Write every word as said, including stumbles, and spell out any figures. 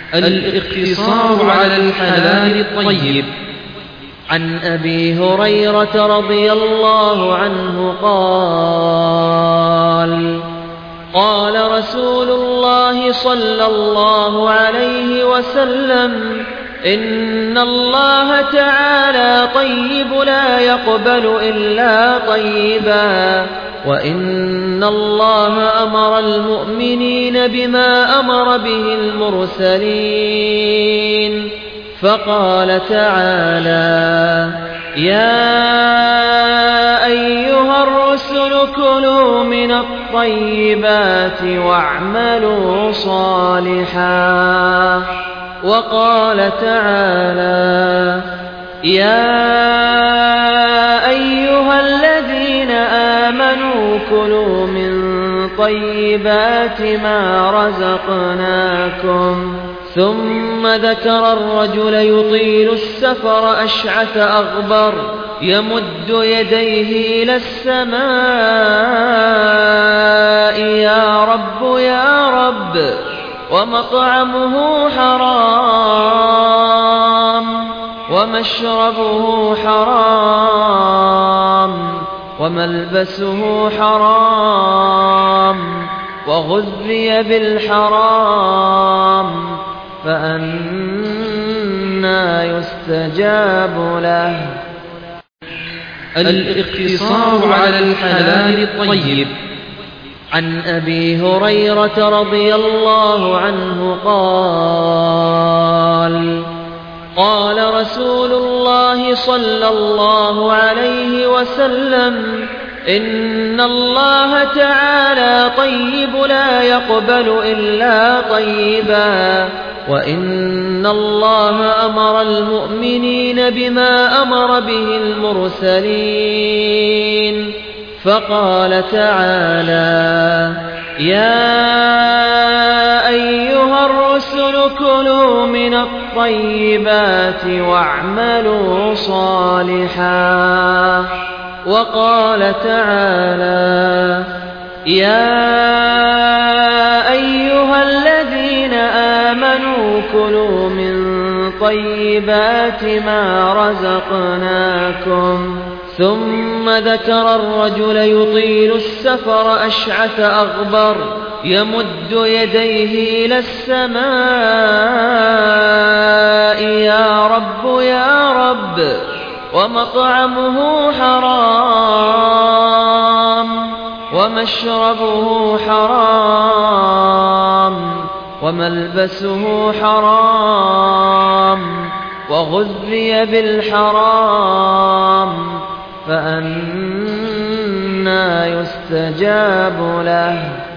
الاقتصار على الحلال الطيب. عن أبي هريرة رضي الله عنه قال: قال رسول الله صلى الله عليه وسلم: إن الله تعالى طيب لا يقبل إلا طيبا، وإن الله أمر المؤمنين بما أمر به المرسلين، فقال تعالى: يا أيها الرسل كلوا من الطيبات واعملوا صالحا. وقال تعالى: يا أيها الذين آمنوا كلوا من طيبات ما رزقناكم. ثم ذكر الرجل يطيل السفر أشعث أغبر يمد يديه إلى السماء: يا رب يا رب، ومطعمه حرام ومشربه حرام وملبسه حرام وغذي بالحرام، فأنى يستجاب له. الاقتصار على الحلال الطيب. عن أبي هريرة رضي الله عنه قال: قال رسول الله صلى الله عليه وسلم: إن الله تعالى طيب لا يقبل إلا طيبا، وإن الله أمر المؤمنين بما أمر به المرسلين، فقال تعالى: يا أيها الرسل كلوا من الطيبات واعملوا صالحا. وقال تعالى: يا أيها الذين آمنوا كلوا من طيبات ما رزقناكم. ثم ذكر الرجل يطيل السفر أشعث أغبر يمد يديه إلى السماء: يا رب يا رب، ومطعمه حرام ومشربه حرام وملبسه حرام وغذي بالحرام، فأنى يستجاب له.